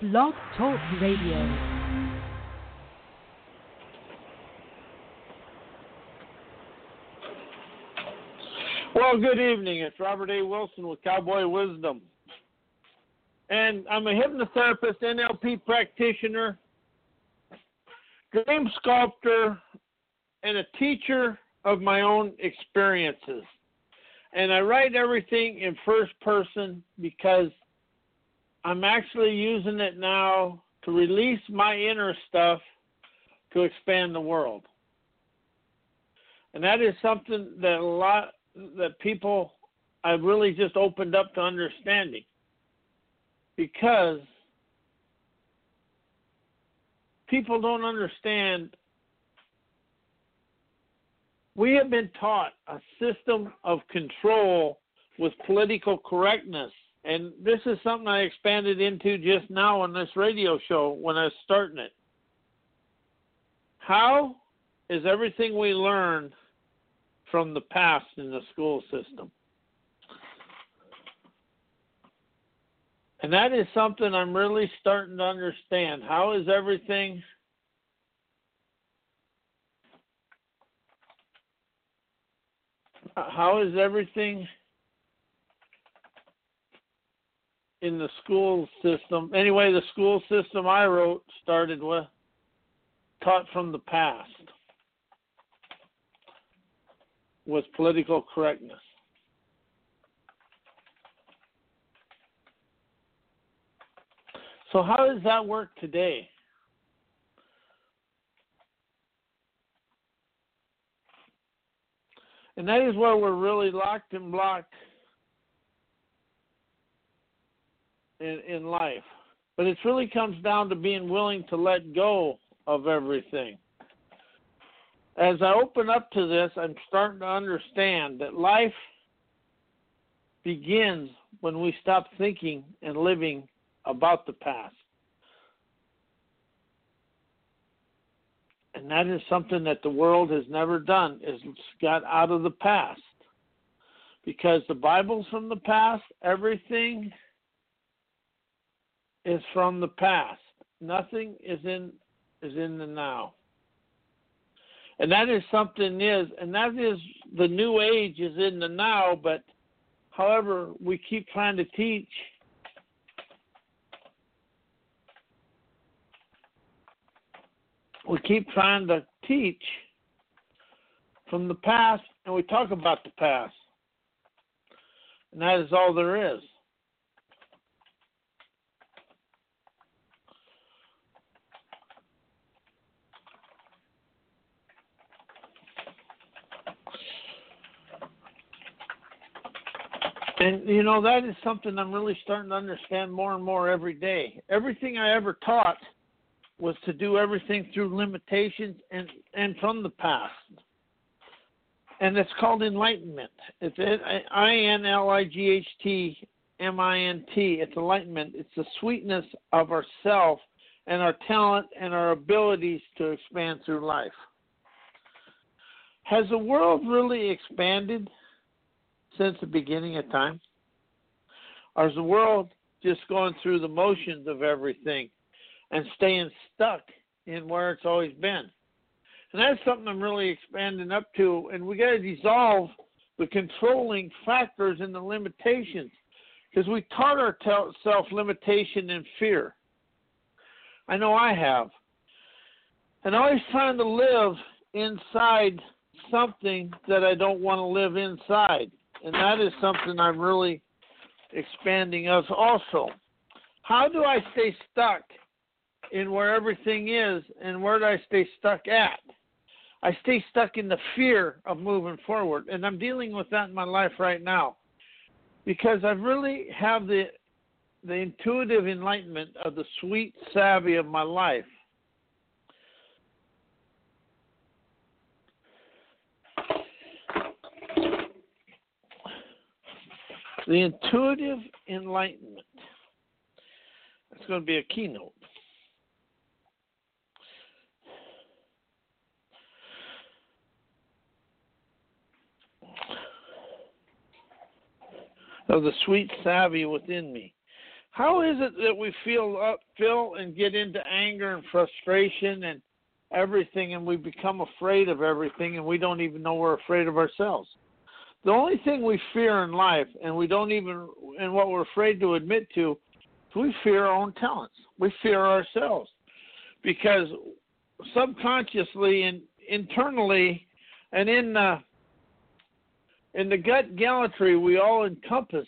Blog Talk Radio. Well, good evening. It's Robert A. Wilson with Cowboy Wisdom. And I'm a hypnotherapist, NLP practitioner, dream sculptor, and a teacher of my own experiences. And I write everything in first person because I'm actually using it now to release my inner stuff to expand the world. And that is something that people I've really just opened up to understanding, because people don't understand. We have been taught a system of control with political correctness. And this is something I expanded into just now on this radio show when I was starting it. How is everything we learn from the past in the school system? And that is something I'm really starting to understand. How is everything in the school system? Anyway, the school system I wrote started with taught from the past with political correctness. So how does that work today? And that is where we're really locked and blocked in life. But it really comes down to being willing to let go of everything. As I open up to this, I'm starting to understand that life begins when we stop thinking and living about the past. And that is something that the world has never done, is got out of the past. Because the Bible's from the past, everything is from the past. Nothing is in the now. And that is the new age is in the now, but however, we keep trying to teach from the past, and we talk about the past. And that is all there is. And, that is something I'm really starting to understand more and more every day. Everything I ever taught was to do everything through limitations and from the past. And it's called enlightenment. It's INLIGHTMINT. It's enlightenment. It's the sweetness of ourself and our talent and our abilities to expand through life. Has the world really expanded since the beginning of time? Or is the world just going through the motions of everything and staying stuck in where it's always been? And that's something I'm really expanding up to. And we got to dissolve the controlling factors and the limitations, because we taught ourselves limitation and fear. I know I have. And always trying to live inside something that I don't want to live inside. And that is something I'm really expanding us also. How do I stay stuck in where everything is, and where do I stay stuck at? I stay stuck in the fear of moving forward, and I'm dealing with that in my life right now, because I really have the intuitive enlightenment of the sweet savvy of my life. The intuitive enlightenment. That's going to be a keynote. of the sweet savvy within me. How is it that we feel and get into anger and frustration and everything, and we become afraid of everything, and we don't even know we're afraid of ourselves? The only thing we fear in life, and what we're afraid to admit to, is we fear our own talents. We fear ourselves, because subconsciously and internally, and in the gut gallantry we all encompass,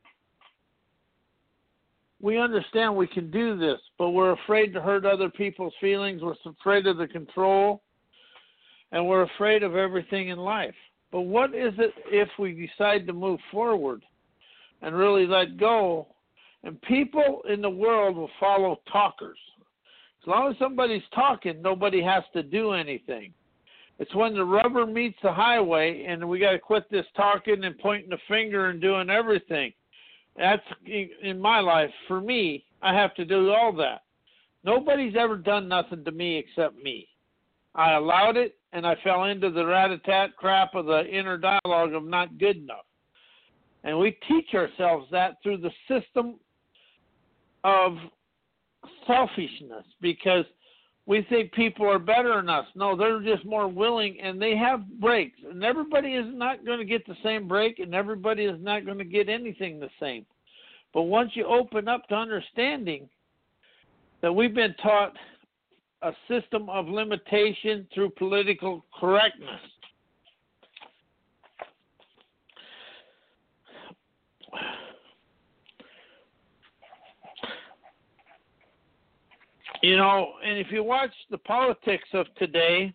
we understand we can do this, but we're afraid to hurt other people's feelings. We're afraid of the control, and we're afraid of everything in life. But what is it if we decide to move forward and really let go? And people in the world will follow talkers. As long as somebody's talking, nobody has to do anything. It's when the rubber meets the highway and we got to quit this talking and pointing the finger and doing everything. That's in my life. For me, I have to do all that. Nobody's ever done nothing to me except me. I allowed it, and I fell into the rat-a-tat crap of the inner dialogue of not good enough. And we teach ourselves that through the system of selfishness, because we think people are better than us. No, they're just more willing, and they have breaks. And everybody is not going to get the same break, and everybody is not going to get anything the same. But once you open up to understanding that we've been taught a system of limitation through political correctness. You know, and if you watch the politics of today,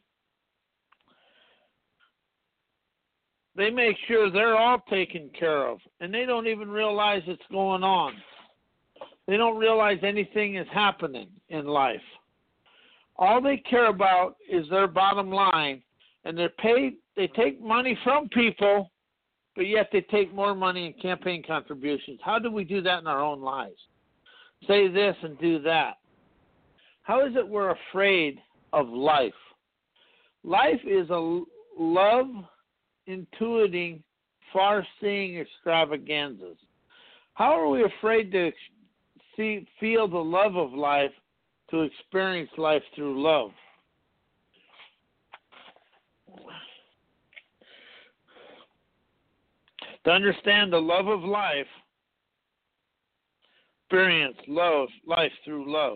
they make sure they're all taken care of, and they don't even realize it's going on. They don't realize anything is happening in life. All they care about is their bottom line, and they take money from people, but yet they take more money in campaign contributions. How do we do that in our own lives? Say this and do that. How is it we're afraid of life? Life is a love, intuiting, far-seeing extravaganzas. How are we afraid to feel the love of life, to experience life through love? To understand the love of life, experience life through love.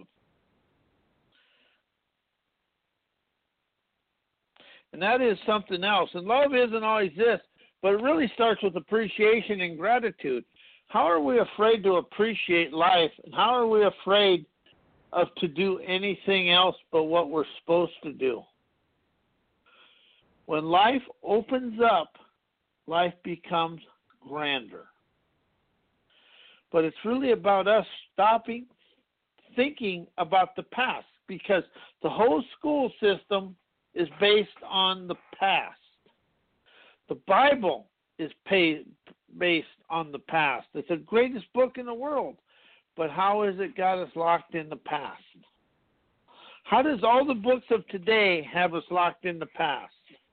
And that is something else. And love isn't always this, but it really starts with appreciation and gratitude. How are we afraid to appreciate life? And how are we afraid to do anything else but what we're supposed to do? When life opens up, life becomes grander. But it's really about us stopping thinking about the past, because the whole school system is based on the past. The Bible is based on the past. It's the greatest book in the world. But how has it got us locked in the past? How does all the books of today have us locked in the past?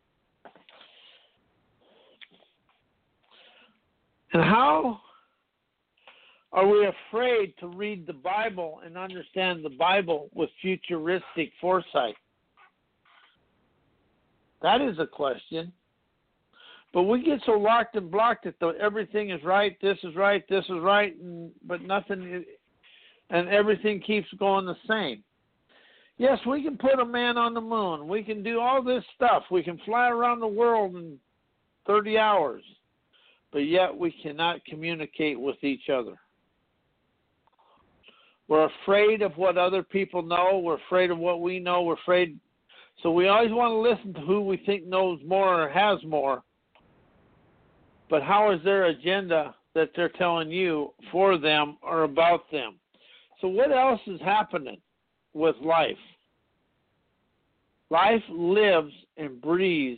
And how are we afraid to read the Bible and understand the Bible with futuristic foresight? That is a question. But we get so locked and blocked that everything is right, this is right, but nothing, and everything keeps going the same. Yes, we can put a man on the moon. We can do all this stuff. We can fly around the world in 30 hours, but yet we cannot communicate with each other. We're afraid of what other people know. We're afraid of what we know. We're afraid. So we always want to listen to who we think knows more or has more. But how is their agenda that they're telling you for them or about them? So what else is happening with life? Life lives and breathes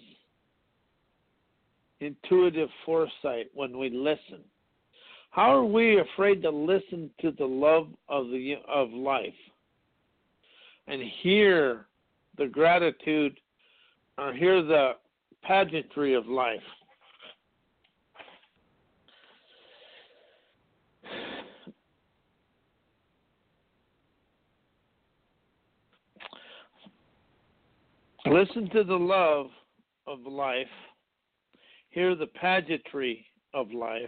intuitive foresight when we listen. How are we afraid to listen to the love of life and hear the gratitude or hear the pageantry of life? Listen to the love of life. Hear the pageantry of life.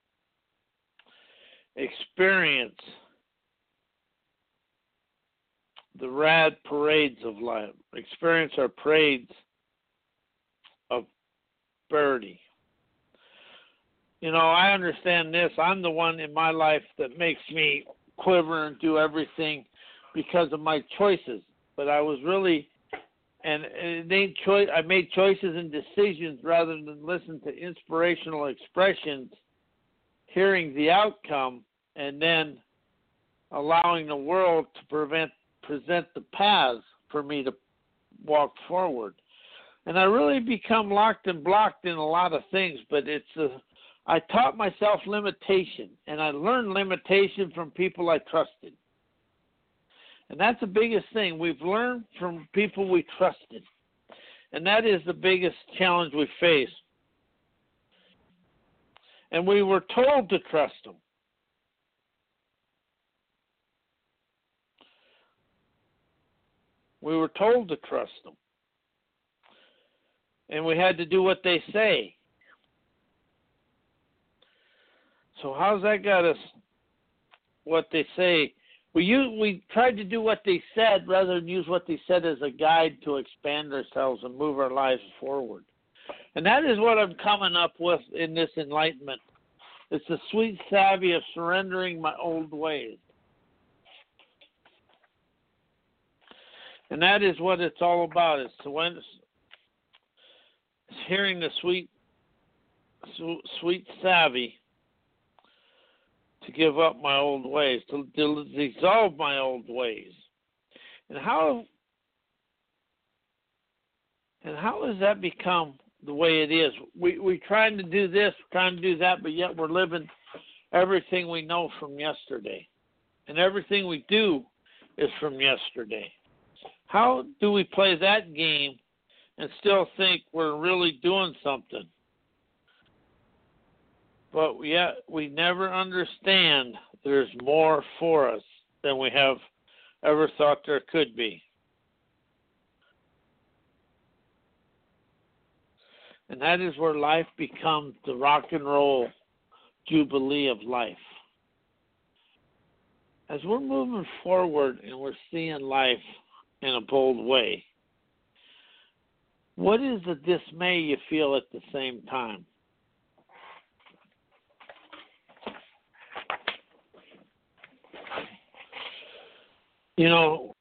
Experience the rad parades of life. Experience our parades of prosperity. You know, I understand this. I'm the one in my life that makes me quiver and do everything because of my choices. But I was really, and it ain't choice. I made choices and decisions rather than listen to inspirational expressions, hearing the outcome, and then allowing the world to present the paths for me to walk forward. And I really become locked and blocked in a lot of things, but I taught myself limitation, and I learned limitation from people I trusted. And that's the biggest thing. We've learned from people we trusted. And that is the biggest challenge we face. And we were told to trust them. We were told to trust them. And we had to do what they say. So how's that got us, what they say? We tried to do what they said rather than use what they said as a guide to expand ourselves and move our lives forward. And that is what I'm coming up with in this enlightenment. It's the sweet savvy of surrendering my old ways. And that is what it's all about. It's hearing the sweet savvy to give up my old ways, to dissolve my old ways. And how has that become the way it is? We're trying to do this, we're trying to do that, but yet we're living everything we know from yesterday. And everything we do is from yesterday. How do we play that game and still think we're really doing something? But yet we never understand there's more for us than we have ever thought there could be. And that is where life becomes the rock and roll jubilee of life. As we're moving forward and we're seeing life in a bold way, what is the dismay you feel at the same time? You know,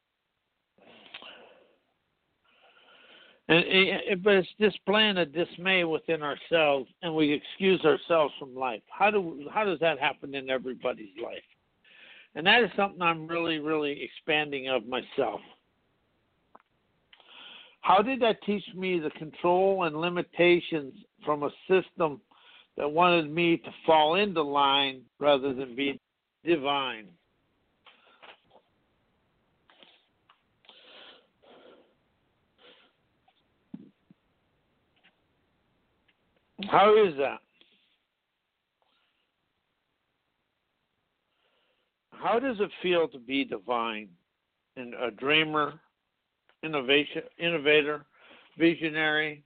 but it's displaying a dismay within ourselves, and we excuse ourselves from life. How does that happen in everybody's life? And that is something I'm really, really expanding of myself. How did that teach me the control and limitations from a system that wanted me to fall into line rather than be divine? How is that? How does it feel to be divine and a dreamer, innovator, visionary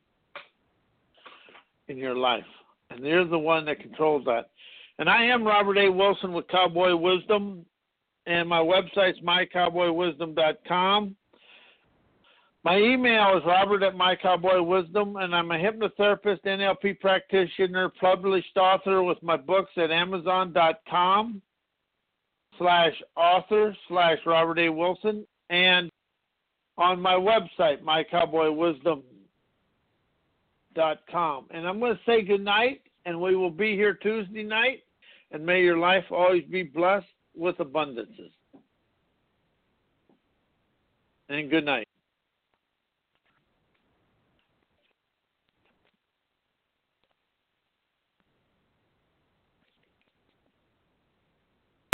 in your life? And you're the one that controls that. And I am Robert A. Wilson with Cowboy Wisdom, and my website's mycowboywisdom.com. My email is robert@mycowboywisdom, and I'm a hypnotherapist, NLP practitioner, published author with my books at amazon.com/author/Robert A. Wilson, and on my website, mycowboywisdom.com. And I'm going to say good night, and we will be here Tuesday night, and may your life always be blessed with abundances. And good night.